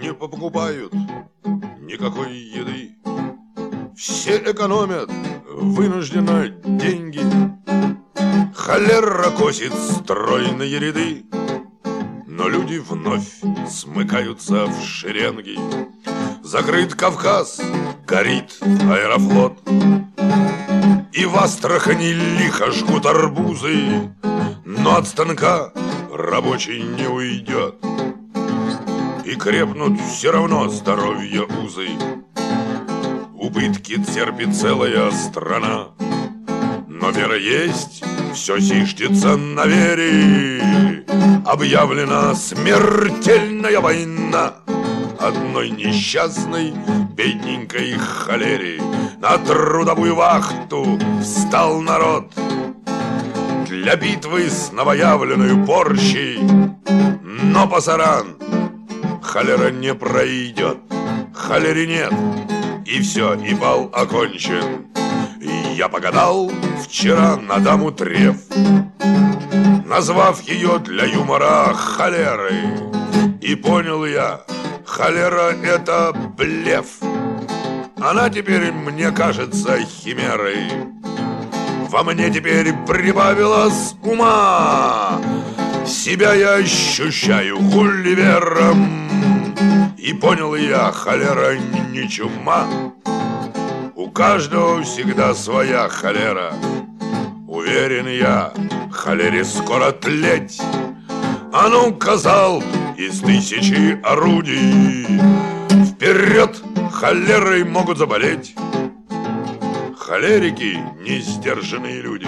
не покупают никакой еды. Все экономят вынужденно деньги. Холера косит стройные ряды, но люди вновь смыкаются в шеренги. Закрыт Кавказ, горит Аэрофлот, и в Астрахани лихо жгут арбузы, но от станка рабочий не уйдет, и крепнут все равно здоровье узы. Убытки терпит целая страна, но вера есть, все зиждется на вере. Объявлена смертельная война одной несчастной бедненькой холере. На трудовую вахту встал народ для битвы с новоявленной порчей, но пасаран холера не пройдет, холере нет, и все, и бал окончен. И я погадал вчера на даму Треф, назвав ее для юмора холерой, и понял я, холера — это блеф. Она теперь мне кажется химерой. Во мне теперь прибавилось ума, себя я ощущаю гулливером. И понял я, холера не чума. У каждого всегда своя холера. Уверен я, холере скоро тлеть. А ну, казал из 1000 орудий, вперед, холерой могут заболеть холерики, несдержанные люди.